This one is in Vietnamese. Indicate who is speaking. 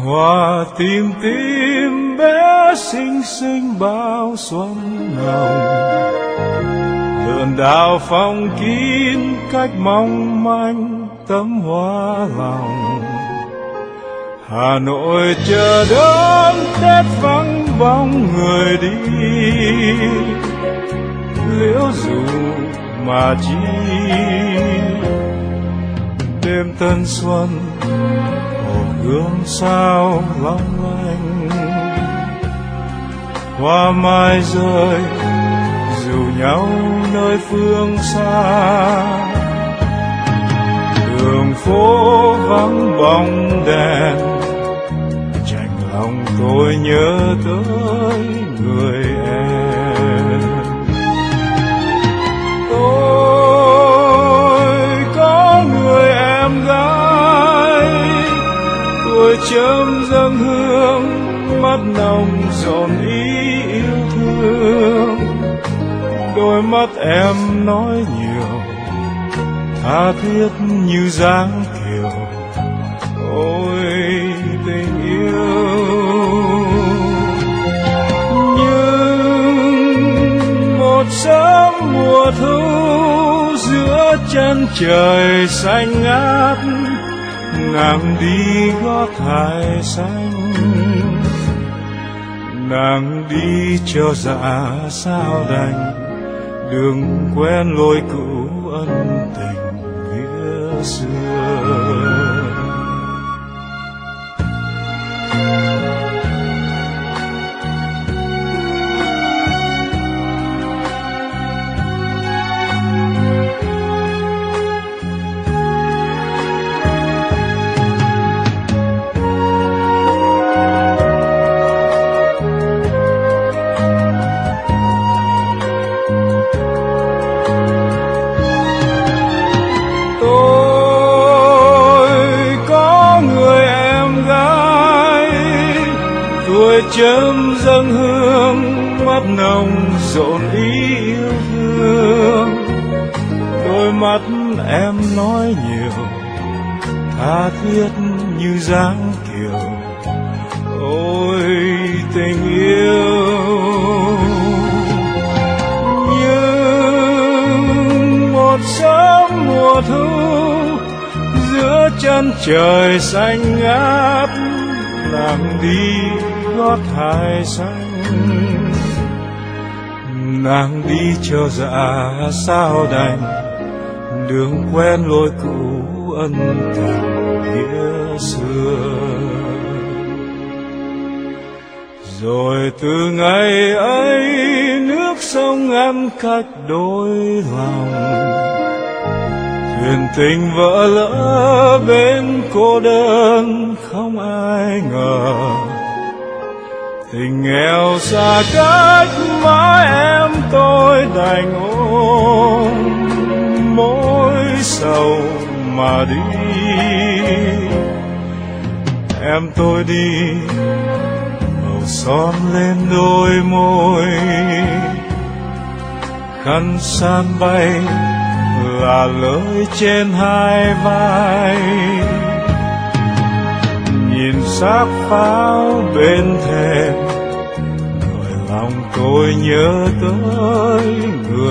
Speaker 1: hoa tím tím bé xinh xinh bao xuân hồng, vườn đào phong kín cách mong manh tấm hoa lòng. Hà Nội chờ đón Tết vắng bóng người đi, liễu dù mà chi đêm tân xuân hồ gương sao long lanh. Hoa mai rơi dìu nhau nơi phương xa, đường phố vắng bóng đèn, chạnh lòng tôi nhớ tới người em. Tôi có người em gái, tuổi chớm dâng hương, mắt nồng dồn ý yêu thương. Đôi mắt em nói nhiều, tha thiết như dáng kiều. Ôi tình yêu, nhưng một sớm mùa thu giữa chân trời xanh ngát, nàng đi gót hải xanh, nàng đi cho dạ sao đành, đường quen lối cũ ân tình nghĩa xưa. Chớm dâng hương, mắt nồng dồn ý yêu thương. Đôi mắt em nói nhiều, tha thiết như dáng kiều. Ôi tình yêu, nhưng một sớm mùa thu giữa chân trời xanh ngát, nàng đi gót hải xanh, nàng đi cho dạ sao đành, đường quen lối cũ ân tình nghĩa xưa. Rồi từ ngày ấy nước sông ngăn cách đôi lòng, thuyền tình vỡ lỡ bên cô đơn không ai ngờ. Tình nghèo xa cách mãi em tôi đành ôm mối sầu mà đi. Em tôi đi màu son lên đôi môi, khăn san bay là lưỡi trên hai vai. Nhìn xác pháo bên thềm, nỗi lòng tôi nhớ tới người